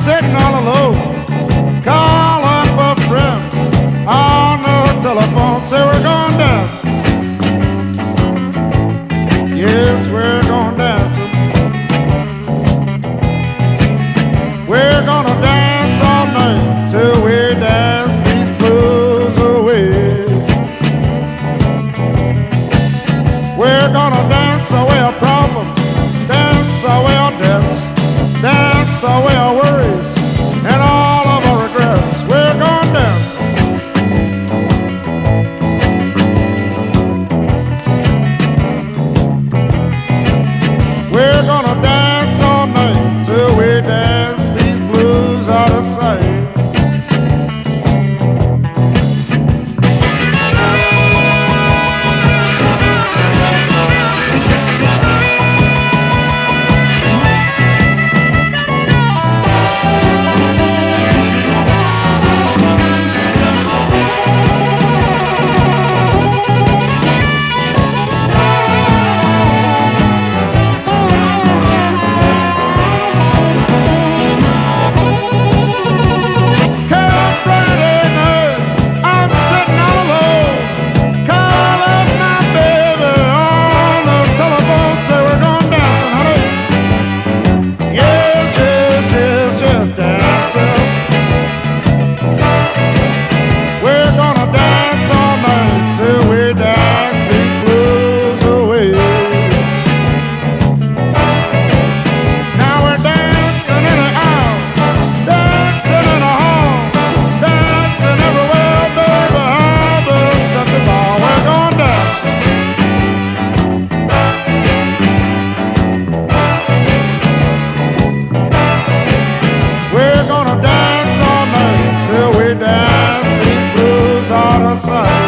sitting all alone. Call up a friend on the telephone, say we're gonna dance. Yes, we're gonna dance. We're gonna dance all night till we dance these blues away. We're gonna dance away our problems, dance away our debts, dance away our worries and all of our regrets. We're gonna dance. We're gonna dance all night till we dance these blues out of sight. We're gonna dance all night till we dance these blues out of sight.